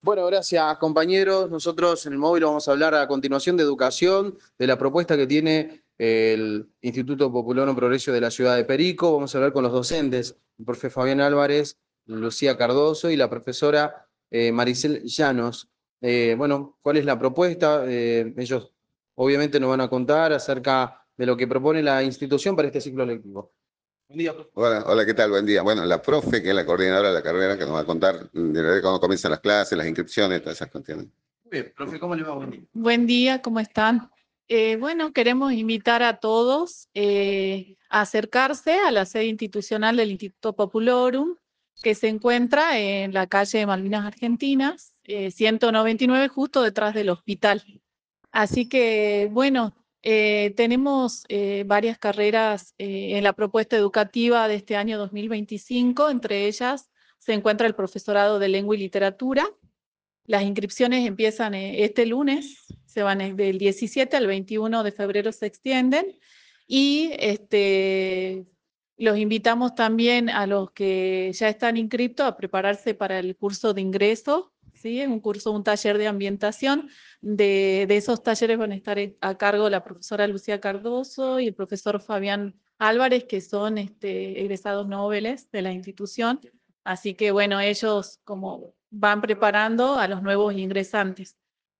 Bueno, gracias compañeros. Nosotros en el móvil vamos a hablar a continuación de educación, de la propuesta que tiene el Instituto Popular Progreso de la ciudad de Perico. Vamos a hablar con los docentes, el profe Fabián Álvarez, Lucía Cardoso y la profesora Maricel Llanos. Bueno, ¿cuál es la propuesta? Ellos obviamente nos van a contar acerca de lo que propone la institución para este ciclo lectivo. Buen día, profe. Hola, hola, ¿qué tal? Buen día. Bueno, la profe, que es la coordinadora de la carrera, que nos va a contar de cómo comienzan las clases, las inscripciones, todas esas cuestiones. Muy bien, profe, ¿cómo le va? Buen día. Buen día, ¿cómo están? Bueno, queremos invitar a todos a acercarse a la sede institucional del Instituto Populorum, que se encuentra en la calle Malvinas Argentinas, 199, justo detrás del hospital. Así que, bueno, tenemos varias carreras en la propuesta educativa de este año 2025. Entre ellas se encuentra el profesorado de lengua y literatura. Las inscripciones empiezan este lunes, se van del 17 al 21 de febrero, se extienden, y los invitamos también a los que ya están inscritos a prepararse para el curso de ingreso, ¿sí? Es un taller de ambientación. De esos talleres van a estar a cargo la profesora Lucía Cardoso y el profesor Fabián Álvarez, que son egresados noveles de la institución. Así que bueno, ellos como van preparando a los nuevos ingresantes.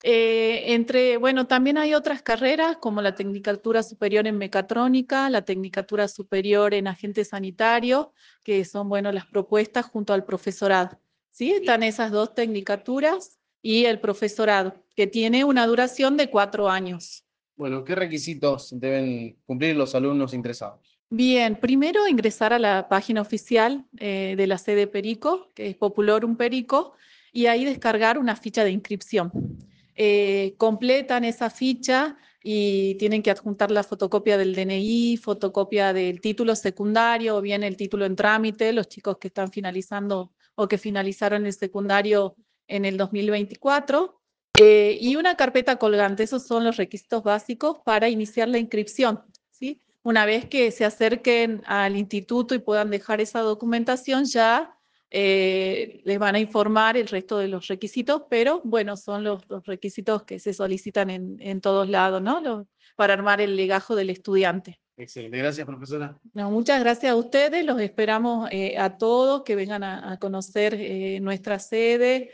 Bueno, también hay otras carreras como la Tecnicatura Superior en Mecatrónica, la Tecnicatura Superior en Agente Sanitario, que son, bueno, las propuestas junto al profesorado. ¿Sí? Están esas dos tecnicaturas y el profesorado, que tiene una duración de 4 años. Bueno, ¿qué requisitos deben cumplir los alumnos interesados? Bien, primero ingresar a la página oficial de la sede Perico, que es Populorum Perico, y ahí descargar una ficha de inscripción. Completan esa ficha y tienen que adjuntar la fotocopia del DNI, fotocopia del título secundario o bien el título en trámite, los chicos que están finalizando o que finalizaron el secundario en el 2024, y una carpeta colgante. Esos son los requisitos básicos para iniciar la inscripción, ¿sí? Una vez que se acerquen al instituto y puedan dejar esa documentación, ya les van a informar el resto de los requisitos, pero bueno, son los requisitos que se solicitan en todos lados, ¿no? Para armar el legajo del estudiante. Excelente, gracias, profesora. No, muchas gracias a ustedes, los esperamos a todos que vengan a conocer nuestra sede.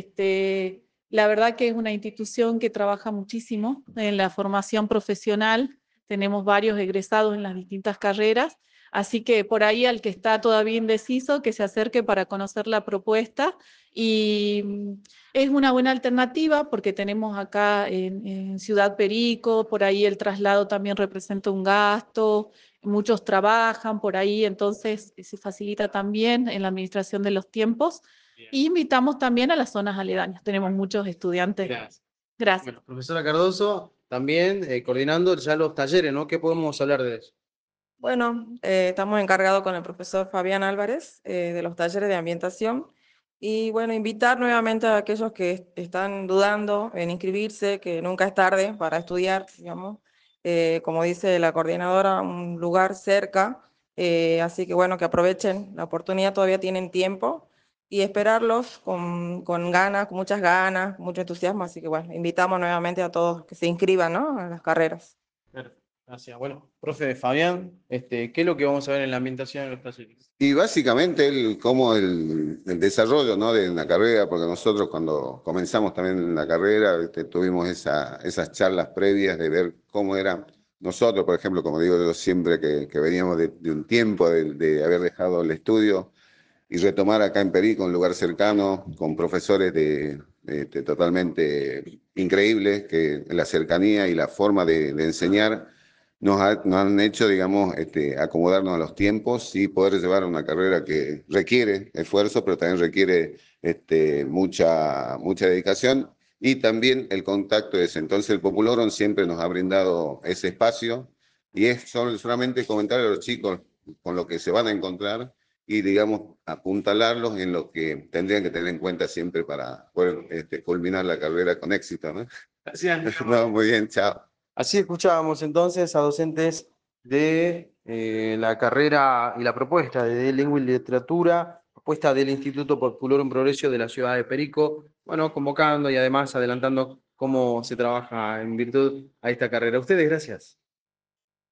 La verdad que es una institución que trabaja muchísimo en la formación profesional. Tenemos varios egresados en las distintas carreras, así que por ahí al que está todavía indeciso, que se acerque para conocer la propuesta. Y es una buena alternativa porque tenemos acá en Ciudad Perico, por ahí el traslado también representa un gasto, muchos trabajan por ahí, entonces se facilita también en la administración de los tiempos. Bien. Y invitamos también a las zonas aledañas, tenemos muchos estudiantes. Gracias. Gracias. Bueno, profesora Cardoso, también coordinando ya los talleres, ¿no? ¿Qué podemos hablar de eso? Bueno, estamos encargados con el profesor Fabián Álvarez de los talleres de ambientación y bueno, invitar nuevamente a aquellos que están dudando en inscribirse, que nunca es tarde para estudiar, digamos, como dice la coordinadora, un lugar cerca, así que bueno, que aprovechen la oportunidad, todavía tienen tiempo y esperarlos con ganas, con muchas ganas, mucho entusiasmo, así que bueno, invitamos nuevamente a todos que se inscriban, ¿no?, a las carreras. Perfecto, gracias. Bueno, profe Fabián, ¿qué es lo que vamos a ver en la ambientación de los talleres? Y básicamente el desarrollo, ¿no?, de la carrera, porque nosotros cuando comenzamos también la carrera tuvimos esas charlas previas de ver cómo era nosotros, por ejemplo, como digo yo siempre, que veníamos de un tiempo de haber dejado el estudio y retomar acá en Perico, un lugar cercano, con profesores totalmente increíbles, que la cercanía y la forma de enseñar nos han hecho, digamos, acomodarnos a los tiempos y poder llevar una carrera que requiere esfuerzo, pero también requiere mucha dedicación y también el contacto ese. Entonces el Populorum siempre nos ha brindado ese espacio y es solamente comentar a los chicos con lo que se van a encontrar y, digamos, apuntalarlos en lo que tendrían que tener en cuenta siempre para poder culminar la carrera con éxito, ¿no? Gracias. No, muy bien, chao. Así escuchábamos entonces a docentes de la carrera y la propuesta de lengua y literatura, propuesta del Instituto Popular en Progreso de la ciudad de Perico, bueno, convocando y además adelantando cómo se trabaja en virtud a esta carrera. Ustedes, gracias.